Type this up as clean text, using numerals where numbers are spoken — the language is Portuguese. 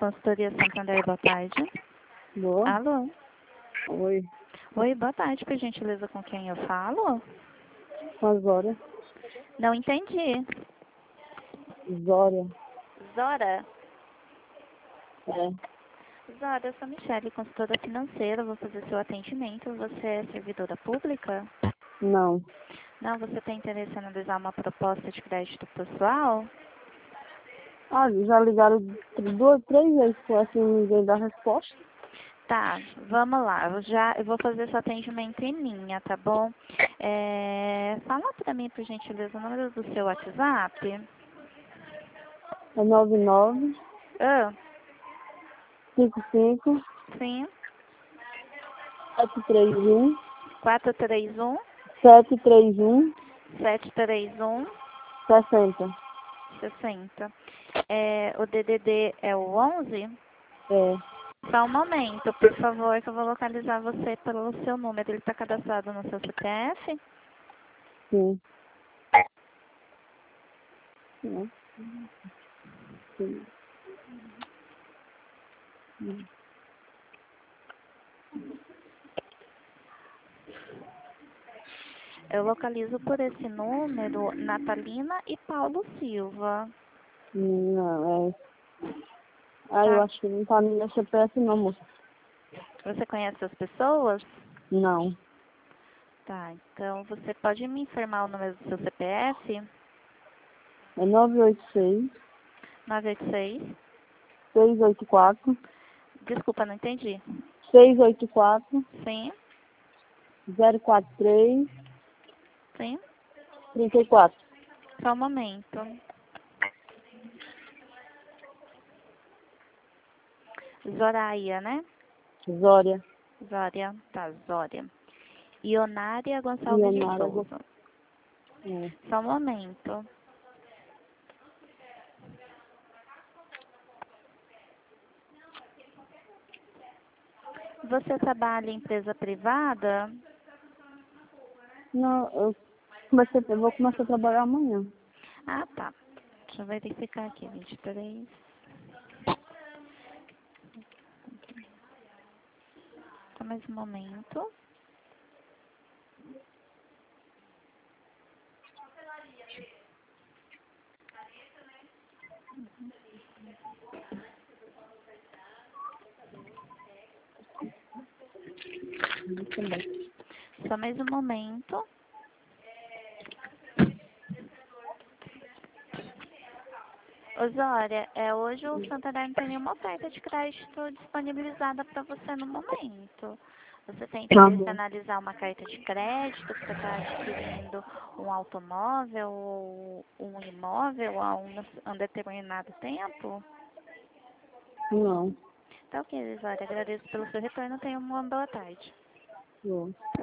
Consultoria Santander, boa tarde. Boa. Alô? Oi. Oi, boa tarde, por gentileza, com quem eu falo? Com Zória. Não entendi. Zória. Zora? É. Zora, eu sou Michele, consultora financeira, vou fazer seu atendimento. Você é servidora pública? Não. Não, você tem interesse em analisar uma proposta de crédito pessoal? Ah, já ligaram três vezes com assim, ninguém dá resposta. Tá, vamos lá. Eu vou fazer seu atendimento em linha, tá bom? Fala pra mim, por gentileza, o número do seu WhatsApp. É 99 Ah, 55 sim. 731 431 731 731 60. 60. O DDD é o 11? É. Só um momento, por favor, que eu vou localizar você pelo seu número. Ele está cadastrado no seu CPF? Sim. Não. Sim. Eu localizo por esse número Natalina e Paulo Silva. Não, é. Ah, eu Tá? acho que não tá no meu CPF não, moça. Você conhece as pessoas? Não. Tá, então você pode me informar o número do seu CPF? É 986 986. 684 Desculpa, não entendi. 684 Sim, 043 sim. 34. Só um momento. Zoraia, né? Zória. Zória, tá, Zória. Ionária Gonçalves de Leonardo. Souza. É. Só um momento. Você trabalha em empresa privada? Não, eu vou começar a trabalhar amanhã. Ah, tá. Deixa eu verificar aqui, 23. Só mais um momento. Também. Só mais um momento. Ô, Zória, hoje o Santander não tem nenhuma oferta de crédito disponibilizada para você no momento. Você tem Tá interesse em bom. analisar uma carta de crédito que você está adquirindo um automóvel ou um imóvel há um determinado tempo? Não. Tá ok, Zória. Agradeço pelo seu retorno. Tenha uma boa tarde. Não.